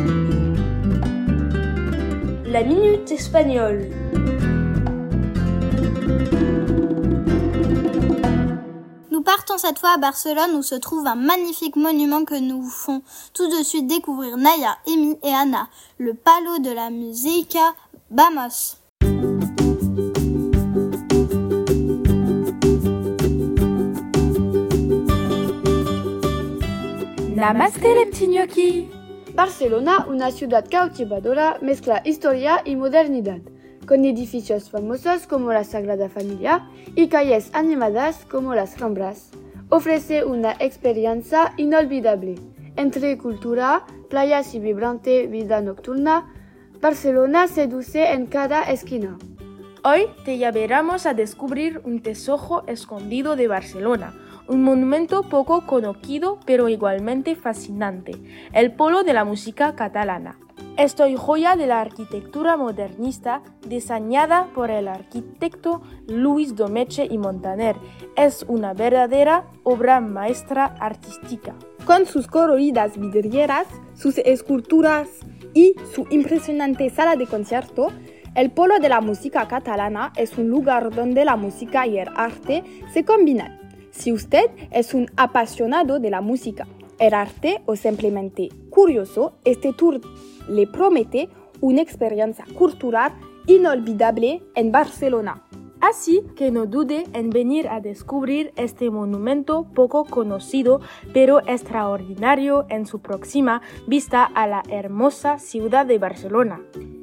La Minute Espagnole. Nous partons cette fois à Barcelone où se trouve un magnifique monument que nous font tout de suite découvrir Naya, Amy et Anna, le Palo de la Música. Vamos! Namaste, les petits gnocchis. Barcelona, una ciudad cautivadora, mezcla historia y modernidad, con edificios famosos como la Sagrada Familia y calles animadas como las Ramblas. Ofrece una experiencia inolvidable. Entre cultura, playas y vibrante vida nocturna, Barcelona seduce en cada esquina. Hoy te llevaremos a descubrir un tesoro escondido de Barcelona, un monumento poco conocido pero igualmente fascinante, el Polo de la Música Catalana. Esta joya de la arquitectura modernista, diseñada por el arquitecto Luis Domeche y Montaner, es una verdadera obra maestra artística. Con sus coloridas vidrieras, sus esculturas y su impresionante sala de concierto, el Polo de la Música Catalana es un lugar donde la música y el arte se combinan. Si usted es un apasionado de la música, el arte o simplemente curioso, este tour le promete una experiencia cultural inolvidable en Barcelona. Así que no dude en venir a descubrir este monumento poco conocido pero extraordinario en su próxima vista a la hermosa ciudad de Barcelona.